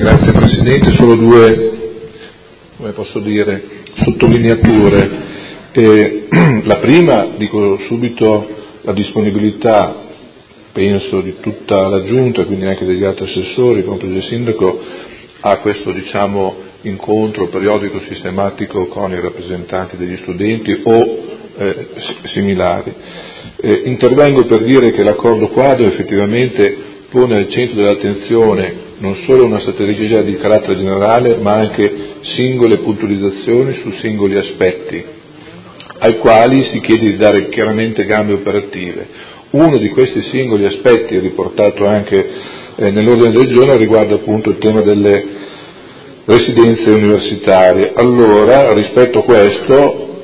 Grazie Presidente, solo due, come posso dire, sottolineature. La prima, dico subito, la disponibilità, penso, di tutta la Giunta, quindi anche degli altri assessori, compreso il Sindaco, a questo, incontro periodico sistematico con i rappresentanti degli studenti o similari. Intervengo per dire che l'accordo quadro effettivamente pone al centro dell'attenzione non solo una strategia di carattere generale, ma anche singole puntualizzazioni su singoli aspetti, ai quali si chiede di dare chiaramente gambe operative. Uno di questi singoli aspetti, riportato anche nell'ordine del giorno, riguarda appunto il tema delle residenze universitarie. Allora, rispetto a questo,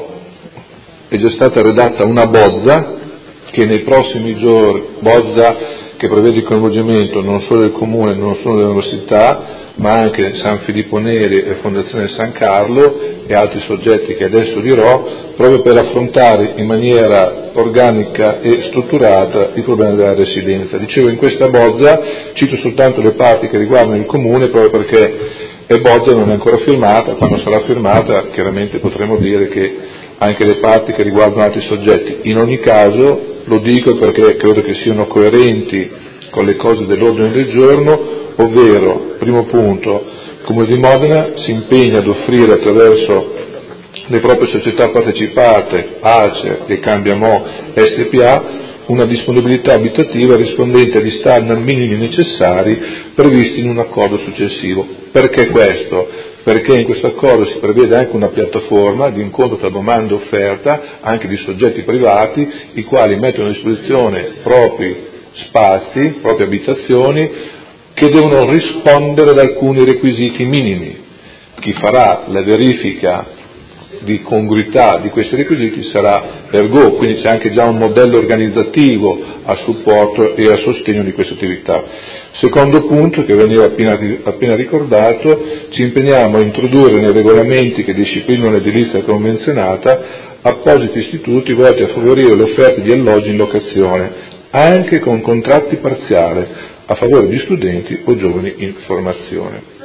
è già stata redatta una bozza che nei prossimi giorni, bozza che prevede il coinvolgimento non solo del Comune, non solo dell'Università, ma anche San Filippo Neri e Fondazione San Carlo e altri soggetti che adesso dirò, proprio per affrontare in maniera organica e strutturata il problema della residenza. Dicevo, in questa bozza cito soltanto le parti che riguardano il Comune, proprio perché è bozza, non è ancora firmata. Quando sarà firmata chiaramente potremo dire che anche le parti che riguardano altri soggetti. In ogni caso, lo dico perché credo che siano coerenti con le cose dell'ordine del giorno, ovvero, primo punto, il Comune di Modena si impegna ad offrire attraverso le proprie società partecipate, ACE e Cambiamo SPA, una disponibilità abitativa rispondente agli standard minimi necessari previsti in un accordo successivo. Perché questo? Perché in questo accordo si prevede anche una piattaforma di incontro tra domanda e offerta, anche di soggetti privati, i quali mettono a disposizione propri spazi, proprie abitazioni, che devono rispondere ad alcuni requisiti minimi. Chi farà la verifica di congruità di questi requisiti sarà Ergo, quindi c'è anche già un modello organizzativo a supporto e a sostegno di questa attività. Secondo punto, che veniva appena ricordato, ci impegniamo a introdurre nei regolamenti che disciplinano l'edilizia convenzionata appositi istituti volti a favorire l'offerta di alloggi in locazione, anche con contratti parziali, a favore di studenti o giovani in formazione.